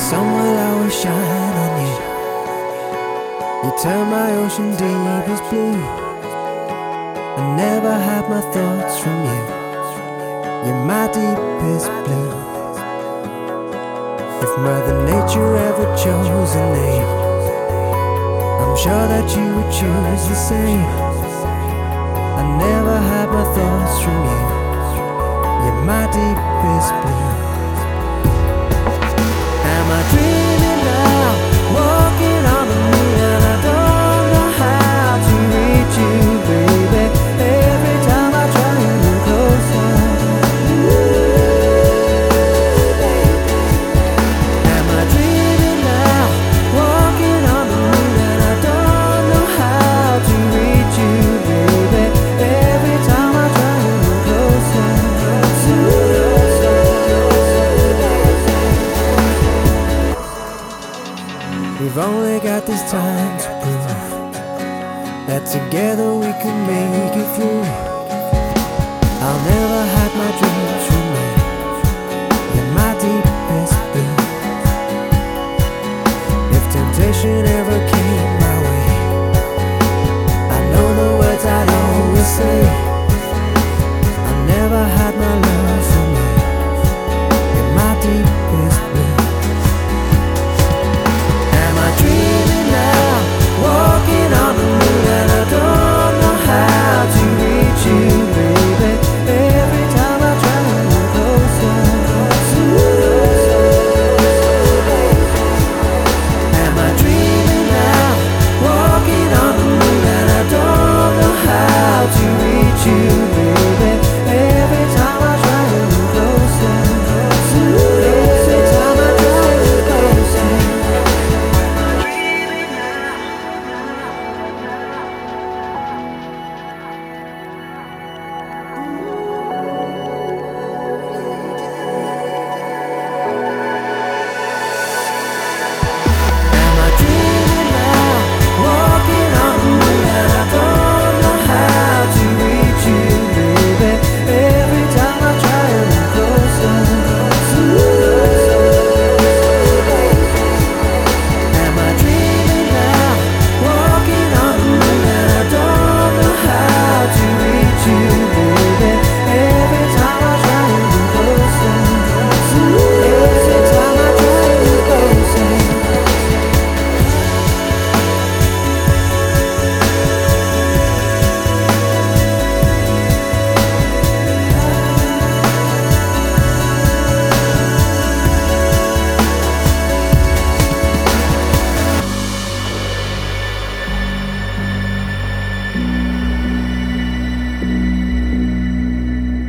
sun will always shine on you. You turn my ocean deepest blue. I never hide my thoughts from you. You're my deepest blue. If Mother Nature ever chose a name, I'm sure that you would choose the same. I never hide my thoughts from you. You're my deepest blue. Am I dreaming now, walking on the moon, and I don't know how to reach you, baby. Every time I try to move closer. Am I dreaming now, walking on the moon, and I don't know how to reach you, baby. Every time I try to move closer. We've only got this time to prove that together we can make it through. I'll never